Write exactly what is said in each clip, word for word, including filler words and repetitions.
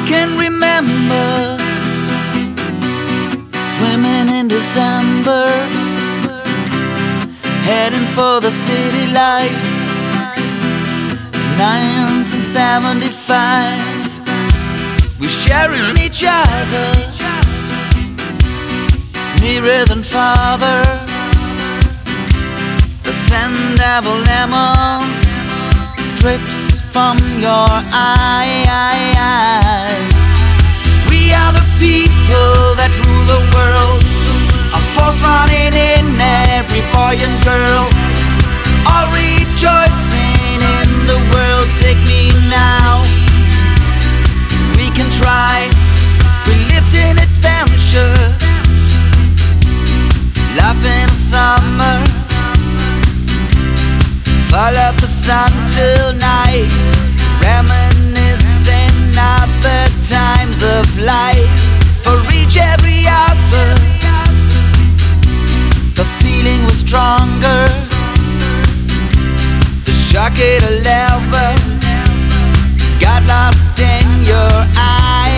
can remember swimming in December, heading for the city lights. nineteen seventy-five, we're sharing each other nearer than father. The scent of a lemon drips from your eyes. We are the people that rule the world, a force running in every boy and girl, all rejoicing in the world. Take me now, we can try. We lived in adventure, life in summer, follow the sun till night, reminiscing of the times of life. For each every other, the feeling was stronger. The shock at eleven got lost in your eyes.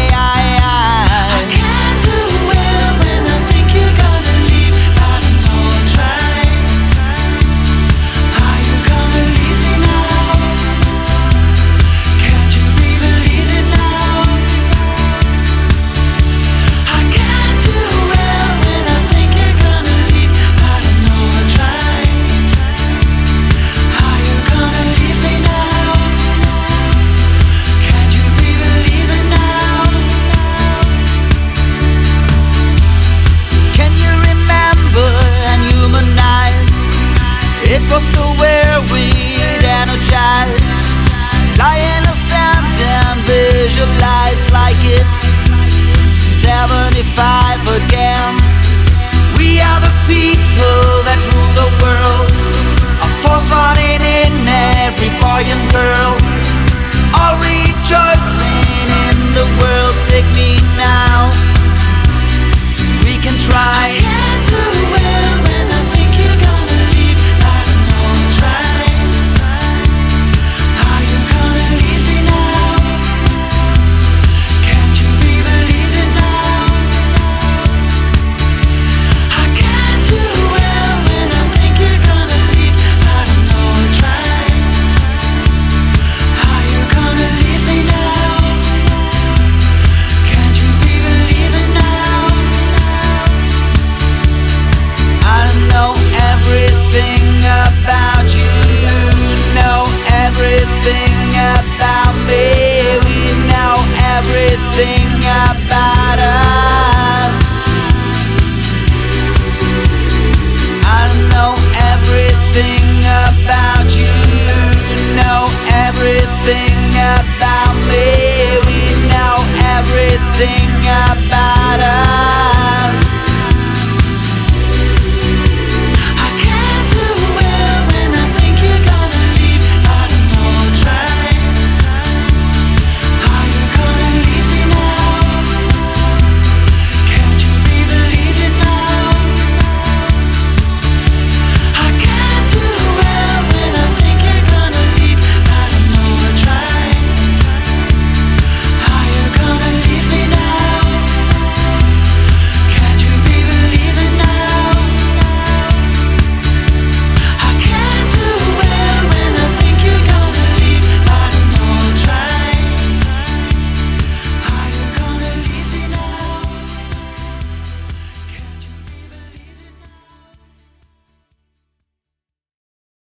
It was still where we'd energize, lie in the sand and visualize like it's seventy-five again. We are the people that rule the world, a force running in every boy and girl, all rejoicing in the world. Take me now, we can try. I can't do well when I think you're gonna leave. Everything about me, we know everything about us. I know everything about you, know everything about me, we know everything about